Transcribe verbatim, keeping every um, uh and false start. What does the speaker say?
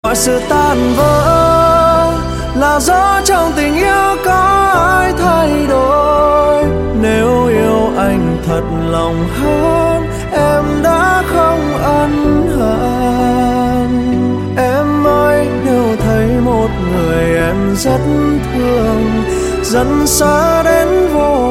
Mọi sự tan vỡ là do trong tình yêu có ai thay đổi. Nếu yêu anh thật lòng hơn, em đã không ân hận. Em ơi, nếu thấy một người em rất thương, dần xa đến vô